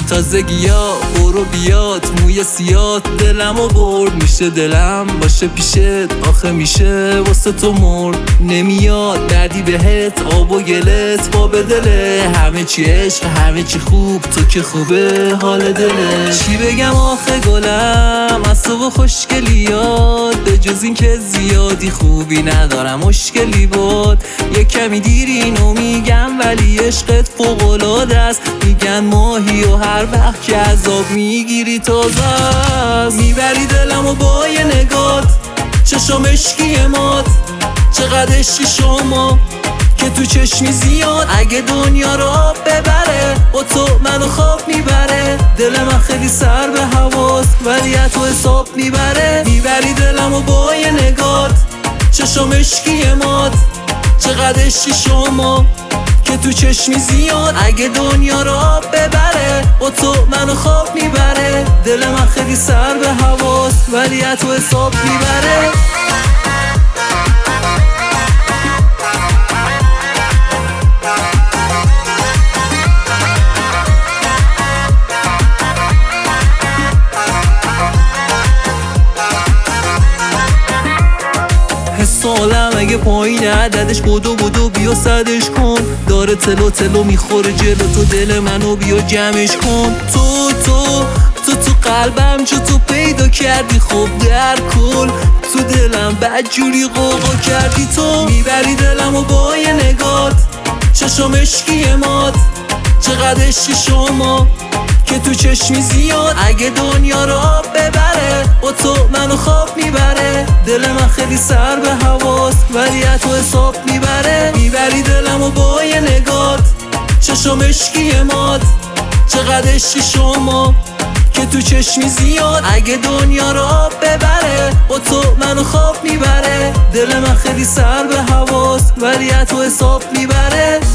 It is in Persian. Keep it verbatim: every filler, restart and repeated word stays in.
تازگیا برو بیاد موی سیاد دلمو برد، میشه دلم باشه پیشت آخه میشه واسه تو مرد. نمیاد دردی بهت آب و گلت با به دله، همه چی عشق همه چی خوب تو که خوبه حال دله. چی بگم آخه گلم از تو و خوشگلیات، به جز این که زیادی خوبی ندارم مشکلی بود. یه کمی دیر اینو میگم ولی عشقت فوق‌العاده است. میگن ماهی و هر وقت که عذاب میگیری تازه است. میبری دلمو با یه نگات، چشم عشقی مات چقدر عشقی شما که تو چشمی زیاد. اگه دنیا رو آب ببره با تو منو خواب میبره، دل من خیلی سر به هواست ولی تو حساب میبره. میبری دلمو با یه نگات، چشم عشقی مات چقدر عشقی شما که تو چشمی زیاد. اگه دنیا رو آب ببره با تو منو خواب میبره، دل من خیلی سر به هواست ولی تو حساب میبره. سالم اگه پایین عددش بدو بدو بیا صدش کن، داره تلو تلو میخوره جلو تو دل منو بیا جمعش کن. تو تو تو تو قلبم چو تو پیدا کردی خب در کل، تو دلم بدجوری قوقا کردی تو. میبری دلمو با یه نگات، چشم عشقی مات چقدر عشقی شما که تو چشمی زیاد. اگه دنیا رو آب ببره با تو منو خواب میبره، دل من خیلی سر به هواست ولی تو حساب میبره. میبری دلمو با یه نگات، چشم عشقی مات چقدر عشقی شما که تو چشمی زیاد. اگه دنیا رو آب ببره با تو منو خواب میبره، دل من خیلی سر به هواست ولی تو حساب میبره.